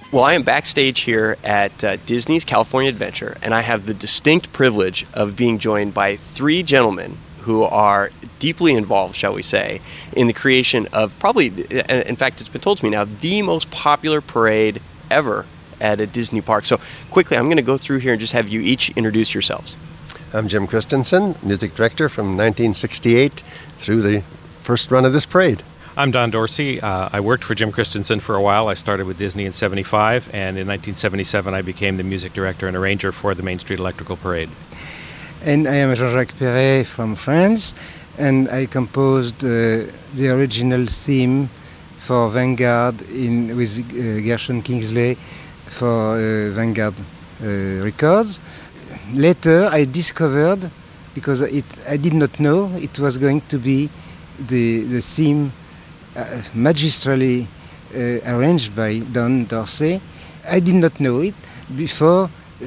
Well, I am backstage here at Disney's California Adventure, and I have the distinct privilege of being joined by three gentlemen who are deeply involved, shall we say, in the creation of probably, in fact, it's been told to me now, the most popular parade ever at a Disney park. So quickly, I'm going to go through here and just have you each introduce yourselves. I'm Jim Christensen, music director from 1968 through the first run of this parade. I'm Don Dorsey. I worked for Jim Christensen for a while. I started with Disney in 75, and in 1977 I became the music director and arranger for the Main Street Electrical Parade. And I am Jean-Jacques Perret from France, and I composed the original theme for Vanguard with Gershon Kingsley for Vanguard Records. Later I discovered, because I did not know it was going to be the theme magistrally arranged by Don Dorsey. I did not know it before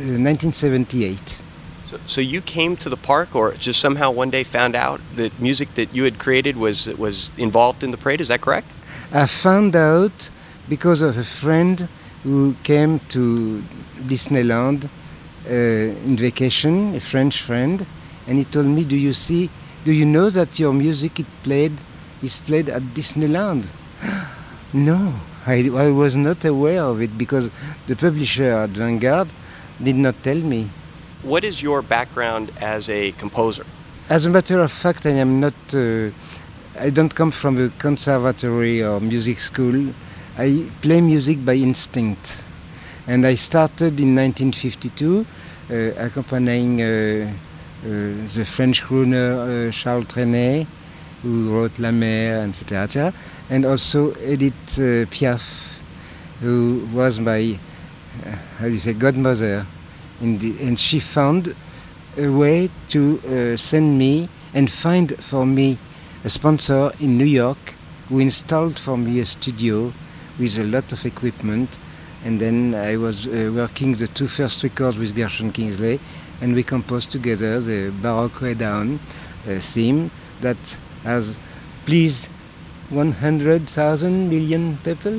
1978. So you came to the park, or just somehow one day found out that music that you had created was involved in the parade? Is that correct? I found out because of a friend who came to Disneyland in vacation, a French friend, and he told me, do you know that your music is played at Disneyland? No, I was not aware of it because the publisher at Vanguard did not tell me. What is your background as a composer? As a matter of fact, I don't come from a conservatory or music school. I play music by instinct. And I started in 1952 accompanying the French crooner Charles Trenet, who wrote La Mer, etc., and also Edith Piaf, who was my, godmother. And she found a way to send me and find for me a sponsor in New York who installed for me a studio with a lot of equipment. And then I was working the two first records with Gershon Kingsley, and we composed together the Baroque Way Down theme that has pleased 100,000 million people.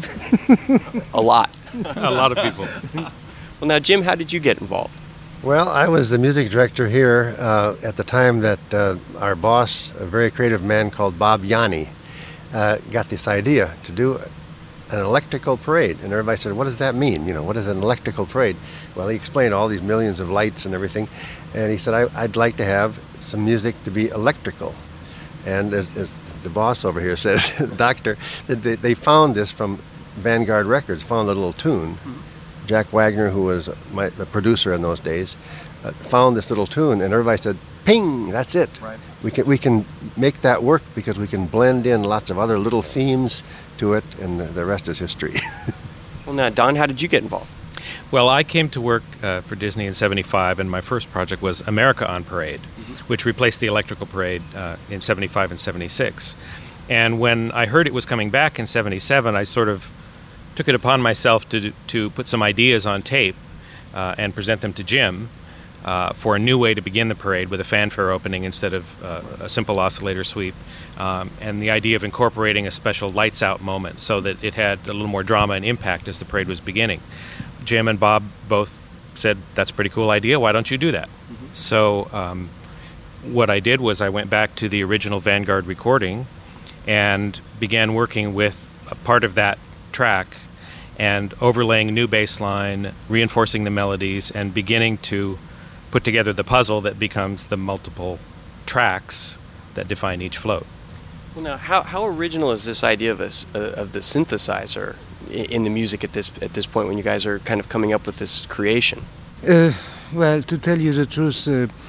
A lot. A lot of people. Well, now, Jim, how did you get involved? Well, I was the music director here at the time that our boss, a very creative man called Bob Yanni, got this idea to do an electrical parade. And everybody said, what does that mean? What is an electrical parade? Well, he explained all these millions of lights and everything. And he said, I'd like to have some music to be electrical. And as the boss over here says, doctor, they found this from Vanguard Records, found a little tune. Mm-hmm. Jack Wagner, who was the producer in those days, found this little tune, and everybody said, ping, that's it. Right. We can make that work because we can blend in lots of other little themes to it, and the rest is history. Well, now, Don, how did you get involved? Well, I came to work for Disney in 75, and my first project was America on Parade, which replaced the Electrical Parade in 75 and 76. And when I heard it was coming back in 77, I sort of took it upon myself to put some ideas on tape and present them to Jim for a new way to begin the parade with a fanfare opening instead of a simple oscillator sweep, and the idea of incorporating a special lights out moment so that it had a little more drama and impact as the parade was beginning. Jim and Bob both said, that's a pretty cool idea, why don't you do that? Mm-hmm. So what I did was I went back to the original Vanguard recording and began working with a part of that track and overlaying new bass line, reinforcing the melodies, and beginning to put together the puzzle that becomes the multiple tracks that define each float. Well, now, how original is this idea of the synthesizer in the music at this point when you guys are kind of coming up with this creation? Well, to tell you the truth,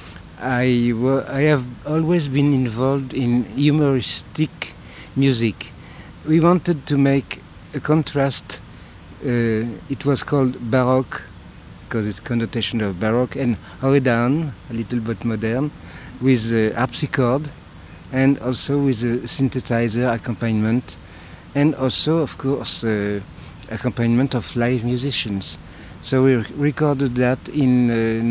I have always been involved in humoristic music. We wanted to make a contrast. It was called Baroque because it's connotation of Baroque, and Way Down, a little bit modern, with harpsichord and also with a synthesizer accompaniment, and also, of course, accompaniment of live musicians. So we recorded that in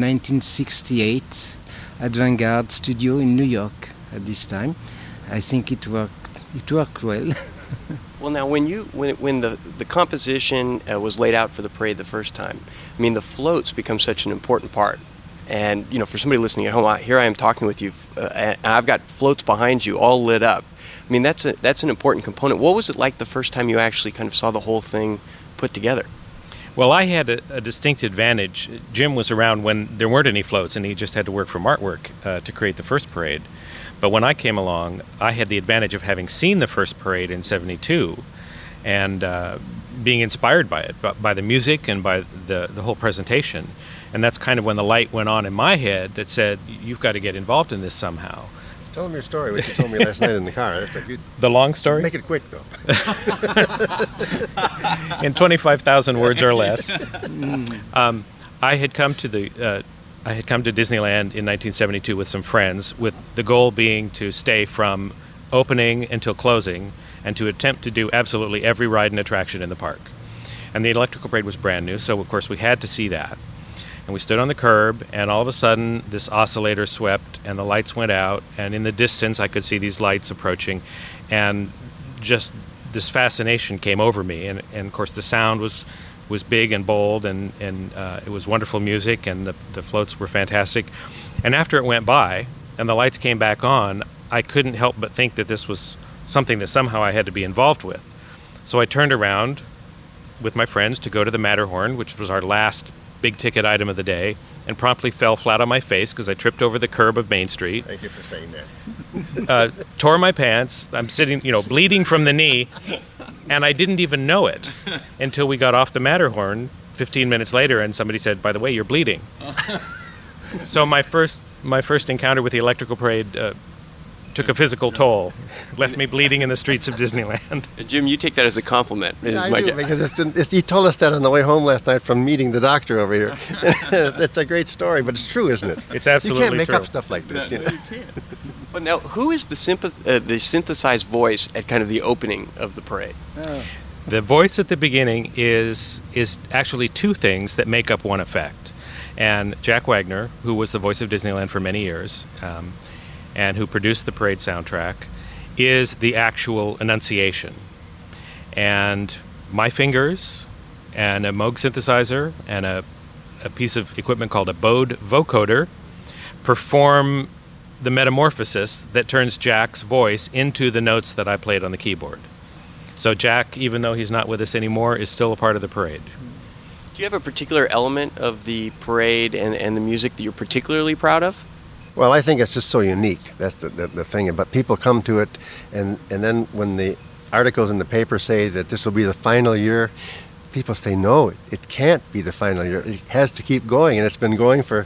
1968 at Vanguard Studio in New York at this time. I think it worked well. Well, now when the composition was laid out for the parade the first time, I mean the floats become such an important part. And for somebody listening at home, here I am talking with you, and I've got floats behind you, all lit up. I mean that's an important component. What was it like the first time you actually kind of saw the whole thing put together? Well, I had a distinct advantage. Jim was around when there weren't any floats, and he just had to work from artwork to create the first parade. But when I came along, I had the advantage of having seen the first parade in '72 and being inspired by it, by the music and by the whole presentation. And that's kind of when the light went on in my head that said, you've got to get involved in this somehow. Tell them your story, what you told me last night in the car. That's a good... The long story? Make it quick, though. In 25,000 words or less. I had come to Disneyland in 1972 with some friends, with the goal being to stay from opening until closing and to attempt to do absolutely every ride and attraction in the park. And the electrical parade was brand new, so of course we had to see that. And we stood on the curb, and all of a sudden this oscillator swept and the lights went out, and in the distance I could see these lights approaching, and just this fascination came over me. And of course the sound was big and bold, and it was wonderful music, and the floats were fantastic. And after it went by and the lights came back on, I couldn't help but think that this was something that somehow I had to be involved with. So I turned around with my friends to go to the Matterhorn, which was our last big ticket item of the day, and promptly fell flat on my face because I tripped over the curb of Main Street. Thank you for saying that. Tore my pants. I'm sitting, bleeding from the knee, and I didn't even know it until we got off the Matterhorn 15 minutes later, and somebody said, "By the way, you're bleeding." So my first encounter with the electrical parade took a physical toll, left me bleeding in the streets of Disneyland. Jim, you take that as a compliment. Yeah, I do, because he told us that on the way home last night from meeting the doctor over here. It's a great story, but it's true, isn't it? It's absolutely true. You can't make up stuff like this. But now, who is the synthesized voice at kind of the opening of the parade? The voice at the beginning is actually two things that make up one effect. And Jack Wagner, who was the voice of Disneyland for many years, and who produced the parade soundtrack, is the actual enunciation. And my fingers and a Moog synthesizer and a piece of equipment called a Bode vocoder perform the metamorphosis that turns Jack's voice into the notes that I played on the keyboard. So Jack, even though he's not with us anymore, is still a part of the parade. Do you have a particular element of the parade and the music that you're particularly proud of? Well, I think it's just so unique. That's the thing. But people come to it, and then when the articles in the paper say that this will be the final year, people say, no, it can't be the final year. It has to keep going, and it's been going for,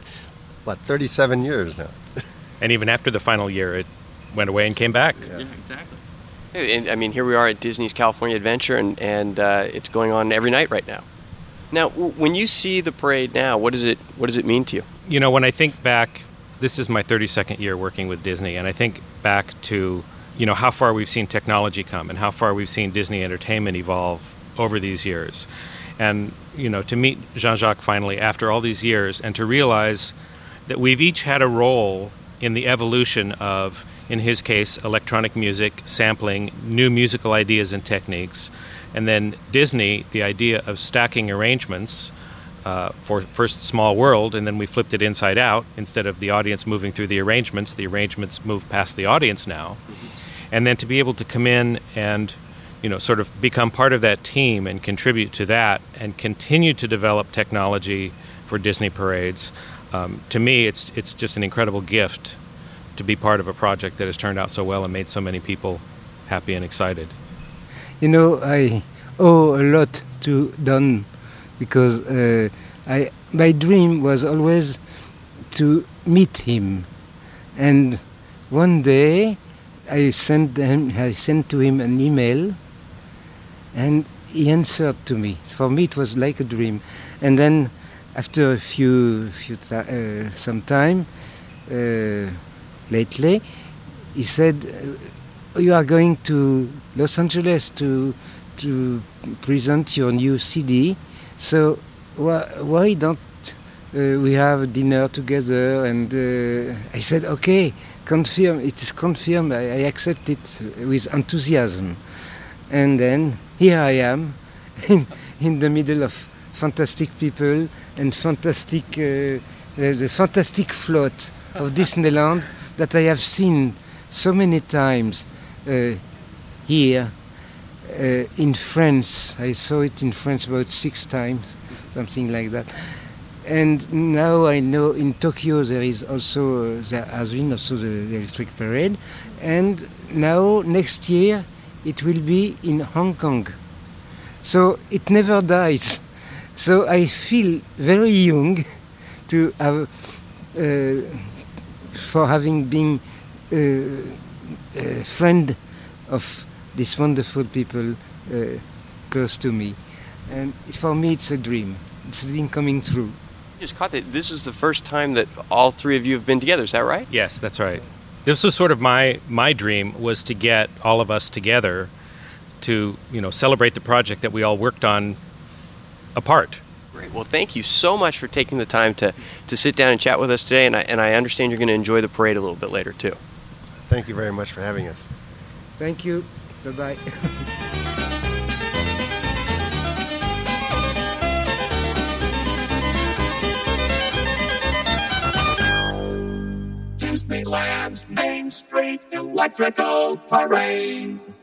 37 years now. And even after the final year, it went away and came back. Yeah, exactly. And, I mean, here we are at Disney's California Adventure, and it's going on every night right now. Now, when you see the parade now, what does it mean to you? When I think back, this is my 32nd year working with Disney, and I think back to, how far we've seen technology come and how far we've seen Disney Entertainment evolve over these years. And, to meet Jean-Jacques finally after all these years and to realize that we've each had a role in the evolution of, in his case, electronic music, sampling, new musical ideas and techniques, and then Disney, the idea of stacking arrangements for first Small World, and then we flipped it inside out. Instead of the audience moving through the arrangements move past the audience now. And then to be able to come in and, sort of become part of that team and contribute to that and continue to develop technology for Disney parades, to me, it's just an incredible gift to be part of a project that has turned out so well and made so many people happy and excited. I owe a lot to Don, because my dream was always to meet him. And one day I sent to him an email, and he answered to me. For me it was like a dream. And then after some time, lately, he said, you are going to Los Angeles to present your new CD, so why don't we have dinner together? And I said, okay, confirm. It is confirmed. I accept it with enthusiasm. And then here I am in the middle of fantastic people and the fantastic float of Disneyland that I have seen so many times here. In France, I saw it in France about 6 times, something like that. And now I know in Tokyo there has been also the electric parade. And now next year it will be in Hong Kong. So it never dies. So I feel very young to have, for having been a friend of these wonderful people close to me. And for me it's a dream. It's a dream coming true. Just caught that this is the first time that all 3 of you have been together, is that right? Yes, that's right. This was sort of my dream, was to get all of us together to, celebrate the project that we all worked on apart. Great. Well, thank you so much for taking the time to sit down and chat with us today, and I understand you're going to enjoy the parade a little bit later too. Thank you very much for having us. Thank you. Bye-bye. Disneyland's Main Street Electrical Parade.